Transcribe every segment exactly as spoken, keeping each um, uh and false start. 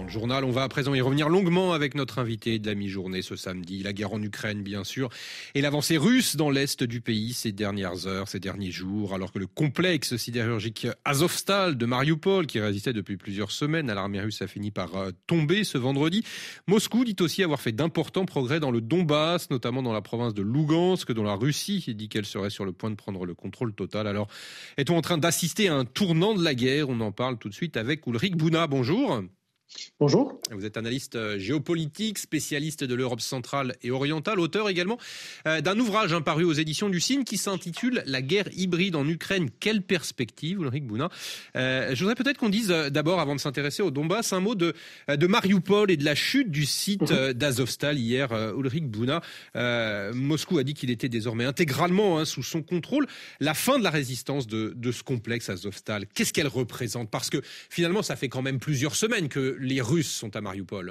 le journal. On va à présent y revenir longuement avec notre invité de la mi-journée ce samedi. La guerre en Ukraine, bien sûr, et l'avancée russe dans l'est du pays ces dernières heures, ces derniers jours, alors que le complexe sidérurgique Azovstal de Mariupol, qui résistait depuis plusieurs semaines à l'armée russe, a fini par tomber ce vendredi. Moscou dit aussi avoir fait d'importants progrès dans le Donbass, notamment dans la province de Lougansk, dont la Russie dit qu'elle serait sur le point de prendre le contrôle total. Alors, est-on en train d'assister à un tournant de la guerre? On en parle tout de suite avec Ulrich Buna. Bonjour. Bonjour. Vous êtes analyste géopolitique, spécialiste de l'Europe centrale et orientale, auteur également euh, d'un ouvrage hein, paru aux éditions du Cygne qui s'intitule « La guerre hybride en Ukraine, quelle perspective ?» Ulrich Buna. Euh, je voudrais peut-être qu'on dise euh, d'abord, avant de s'intéresser au Donbass, un mot de, de Mariupol et de la chute du site euh, d'Azovstal hier. Euh, Ulrich Buna, euh, Moscou a dit qu'il était désormais intégralement hein, sous son contrôle. La fin de la résistance de, de ce complexe Azovstal, qu'est-ce qu'elle représente? Parce que finalement, ça fait quand même plusieurs semaines que les Russes sont à Mariupol.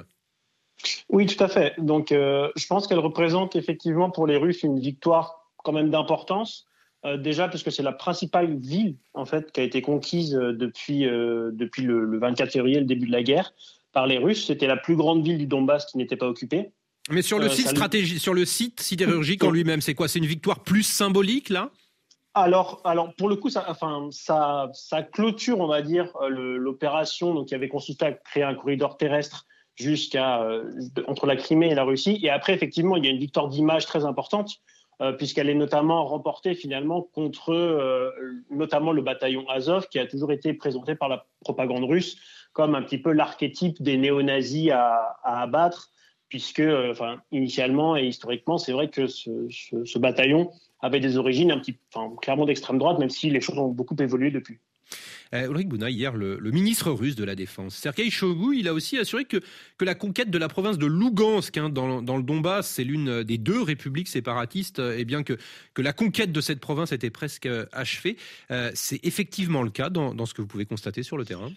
Oui, tout à fait. Donc, euh, je pense qu'elle représente effectivement pour les Russes une victoire quand même d'importance. Euh, déjà parce que c'est la principale ville en fait qui a été conquise euh, depuis euh, depuis le, le vingt-quatre février, le début de la guerre, par les Russes. C'était la plus grande ville du Donbass qui n'était pas occupée. Mais sur le euh, site stratégique, sur le site sidérurgique en lui-même, c'est quoi? C'est une victoire plus symbolique là? Alors, alors, pour le coup, ça, enfin, ça, ça clôture, on va dire, le, l'opération donc, qui avait consisté à créer un corridor terrestre jusqu'à euh, entre la Crimée et la Russie. Et après, effectivement, il y a une victoire d'image très importante, euh, puisqu'elle est notamment remportée finalement contre euh, notamment le bataillon Azov, qui a toujours été présenté par la propagande russe comme un petit peu l'archétype des néo-nazis à, à abattre, puisque, euh, enfin, initialement et historiquement, c'est vrai que ce, ce, ce bataillon avait des origines un petit, enfin, clairement d'extrême droite, même si les choses ont beaucoup évolué depuis. Euh, Ulrich Buna, hier, le, le ministre russe de la Défense, Sergueï Shoigu, il a aussi assuré que, que la conquête de la province de Lougansk, hein, dans, dans le Donbass, c'est l'une des deux républiques séparatistes, et bien que, que la conquête de cette province était presque achevée. Euh, c'est effectivement le cas dans, dans ce que vous pouvez constater sur le terrain?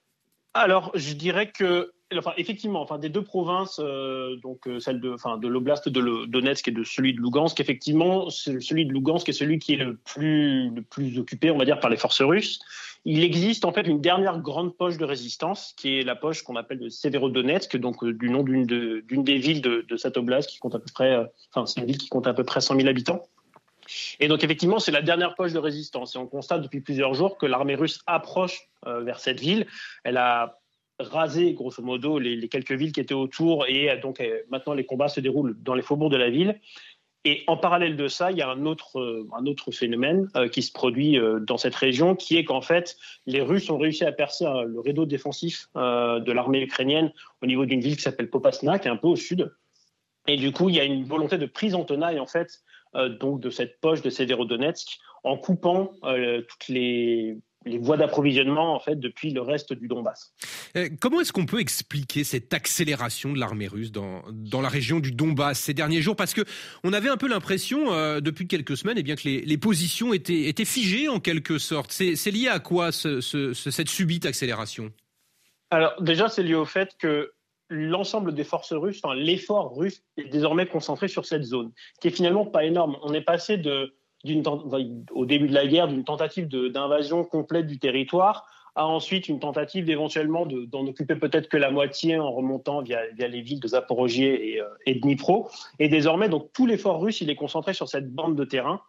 Alors, je dirais que, enfin, effectivement, enfin, des deux provinces, euh, donc euh, celle de, enfin, de l'oblast de le, Donetsk et de celui de Lougansk, effectivement, c'est celui de Lougansk est celui qui est le plus, le plus occupé, on va dire, par les forces russes. Il existe en fait une dernière grande poche de résistance, qui est la poche qu'on appelle le Severodonetsk, donc euh, du nom d'une, de, d'une des villes de, de cette oblast qui compte à peu près, euh, enfin, c'est une ville qui compte à peu près cent mille habitants. Et donc, effectivement, c'est la dernière poche de résistance. Et on constate depuis plusieurs jours que l'armée russe approche euh, vers cette ville. Elle a rasé, grosso modo, les, les quelques villes qui étaient autour. Et donc, euh, maintenant, les combats se déroulent dans les faubourgs de la ville. Et en parallèle de ça, il y a un autre, euh, un autre phénomène euh, qui se produit euh, dans cette région, qui est qu'en fait, les Russes ont réussi à percer euh, le rideau défensif euh, de l'armée ukrainienne au niveau d'une ville qui s'appelle Popasna, qui est un peu au sud. Et du coup, il y a une volonté de prise en tenaille, en fait, euh, donc de cette poche de Severodonetsk, en coupant euh, toutes les, les voies d'approvisionnement, en fait, depuis le reste du Donbass. Euh, comment est-ce qu'on peut expliquer cette accélération de l'armée russe dans, dans la région du Donbass ces derniers jours? Parce que on avait un peu l'impression, euh, depuis quelques semaines, eh bien, que les, les positions étaient, étaient figées, en quelque sorte. C'est, c'est lié à quoi, ce, ce, ce, cette subite accélération? Alors, déjà, c'est lié au fait que l'ensemble des forces russes, enfin l'effort russe est désormais concentré sur cette zone, qui est finalement pas énorme. On est passé de, d'une, au début de la guerre d'une tentative de, d'invasion complète du territoire à ensuite une tentative d'éventuellement de, d'en occuper peut-être que la moitié en remontant via, via les villes de Zaporojié et, euh, et Dnipro. Et désormais, donc tout l'effort russe, il est concentré sur cette bande de terrain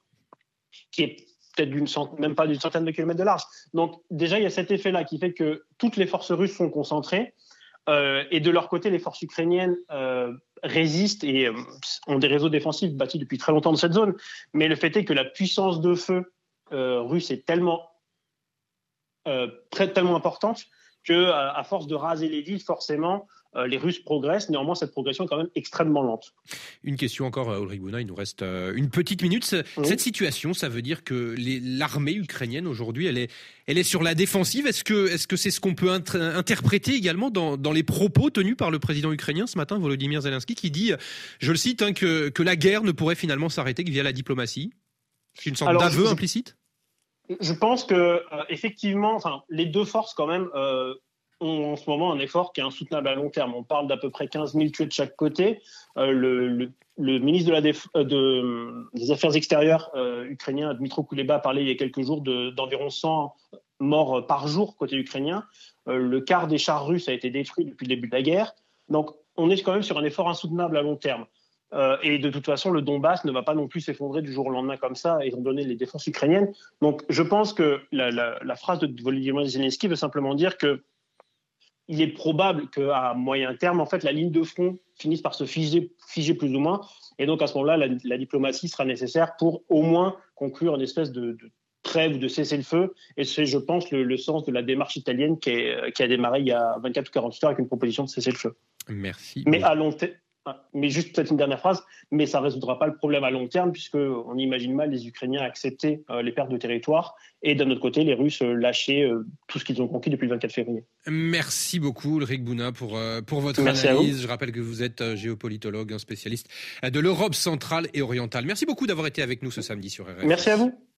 qui est peut-être d'une centaine, même pas d'une centaine de kilomètres de large. Donc déjà, il y a cet effet-là qui fait que toutes les forces russes sont concentrées. Euh, et de leur côté, les forces ukrainiennes euh, résistent et euh, ont des réseaux défensifs bâtis depuis très longtemps dans cette zone. Mais le fait est que la puissance de feu euh, russe est tellement, euh, très, tellement importante que, à, à force de raser les villes, forcément, euh, les Russes progressent. Néanmoins, cette progression est quand même extrêmement lente. Une question encore, Ulrich Buna, il nous reste une petite minute. Cette oui. situation, ça veut dire que les, l'armée ukrainienne, aujourd'hui, elle est, elle est sur la défensive. Est-ce que, est-ce que c'est ce qu'on peut int- interpréter également dans, dans les propos tenus par le président ukrainien ce matin, Volodymyr Zelensky, qui dit, je le cite, hein, que, que la guerre ne pourrait finalement s'arrêter que via la diplomatie? C'est une sorte Alors, d'aveu je, implicite? Je pense que, euh, effectivement, enfin, les deux forces, quand même, euh, ont en ce moment un effort qui est insoutenable à long terme. On parle d'à peu près quinze mille tués de chaque côté. Euh, le, le, le ministre de la Déf- de, des Affaires extérieures euh, ukrainien, Dmytro Kuleba, a parlé il y a quelques jours de, d'environ cent, morts par jour côté ukrainien. Euh, le quart des chars russes a été détruit depuis le début de la guerre. Donc, on est quand même sur un effort insoutenable à long terme. Euh, et de toute façon, le Donbass ne va pas non plus s'effondrer du jour au lendemain comme ça, étant donné les défenses ukrainiennes. Donc, je pense que la, la, la phrase de Volodymyr Zelensky veut simplement dire que il est probable qu'à moyen terme, en fait, la ligne de front finisse par se figer, figer plus ou moins. Et donc, à ce moment-là, la, la diplomatie sera nécessaire pour au moins conclure une espèce de, de trêve ou de cessez-le-feu. Et c'est, je pense, le, le sens de la démarche italienne qui, est, qui a démarré il y a vingt-quatre ou quarante-huit heures avec une proposition de cessez-le-feu. Merci. Mais à long terme. Mais juste peut-être une dernière phrase, mais ça ne résoudra pas le problème à long terme, puisqu'on imagine mal les Ukrainiens accepter euh, les pertes de territoire et d'un autre côté, les Russes euh, lâcher euh, tout ce qu'ils ont conquis depuis le vingt-quatre février. Merci beaucoup, Ulrich Bouna, pour, euh, pour votre Merci analyse. Je rappelle que vous êtes euh, géopolitologue, un spécialiste de l'Europe centrale et orientale. Merci beaucoup d'avoir été avec nous ce samedi sur R F I. Merci à vous.